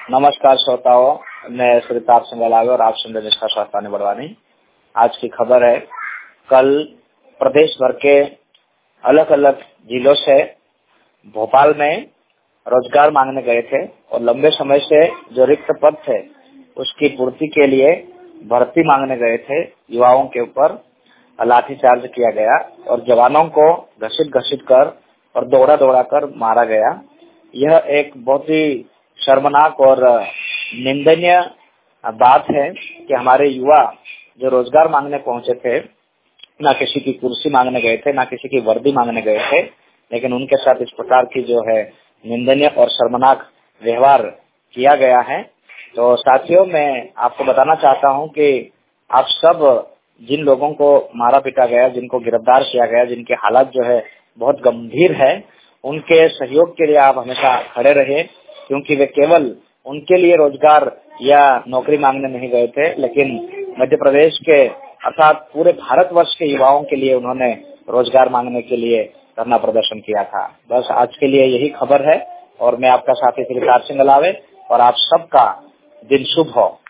नमस्कार श्रोताओं, मैं श्री ताप सिंह अलावे और आप सुन रहे निष्ठा स्वास्थ्य बड़वानी। आज की खबर है, कल प्रदेश भर के अलग अलग जिलों से भोपाल में रोजगार मांगने गए थे और लंबे समय से जो रिक्त पद थे उसकी पूर्ति के लिए भर्ती मांगने गए थे। युवाओं के ऊपर लाठीचार्ज किया गया और जवानों को घसीट कर और दौड़ा कर मारा गया। यह एक बहुत ही शर्मनाक और निंदनीय बात है कि हमारे युवा जो रोजगार मांगने पहुंचे थे, ना किसी की कुर्सी मांगने गए थे, ना किसी की वर्दी मांगने गए थे, लेकिन उनके साथ इस प्रकार की जो है निंदनीय और शर्मनाक व्यवहार किया गया है। तो साथियों, मैं आपको बताना चाहता हूं कि आप सब जिन लोगों को मारा पीटा गया, जिनको गिरफ्तार किया गया, जिनके हालात जो है बहुत गंभीर है, उनके सहयोग के लिए आप हमेशा खड़े रहे, क्योंकि वे केवल उनके लिए रोजगार या नौकरी मांगने नहीं गए थे, लेकिन मध्य प्रदेश के अर्थात पूरे भारतवर्ष के युवाओं के लिए उन्होंने रोजगार मांगने के लिए धरना प्रदर्शन किया था। बस आज के लिए यही खबर है और मैं आपका साथी श्री ताप सिंह अलावे और आप सबका दिन शुभ हो।